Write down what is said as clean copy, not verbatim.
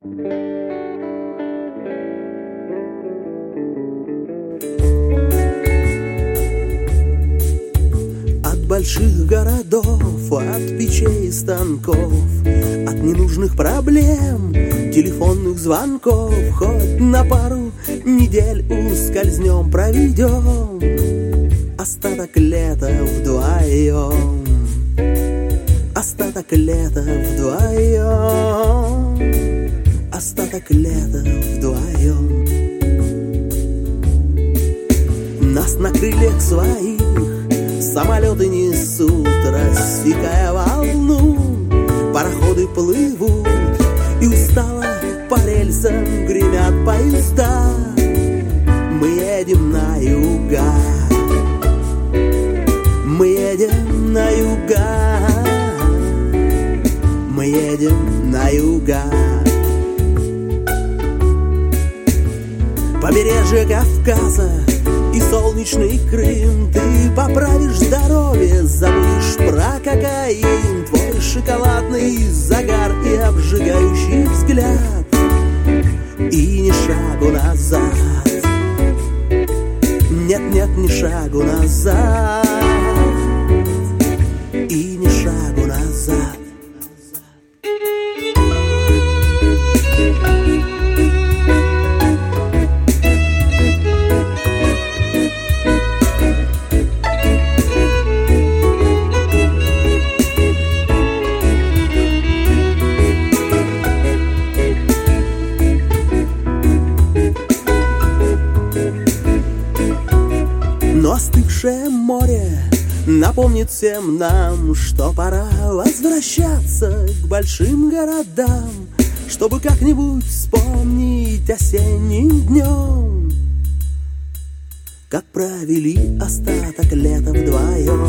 От больших городов, от печей и станков, от ненужных проблем, телефонных звонков, хоть на пару недель ускользнем, проведем остаток лета вдвоем. Остаток лета вдвоем. Остаток лета вдвоем. Нас на крыльях своих самолеты несут, рассекая волну. Пароходы плывут, и устало по рельсам гремят поезда. Мы едем на юга. Мы едем на юга. Мы едем на юга. Побережье Кавказа и солнечный Крым. Ты поправишь здоровье, забудешь про кокаин. Твой шоколадный загар и обжигающий взгляд, и ни шагу назад. Нет, нет, ни шагу назад. И ни шагу назад. Но остывшее море напомнит всем нам, что пора возвращаться к большим городам, чтобы как-нибудь вспомнить осенним днем, как провели остаток лета вдвоем.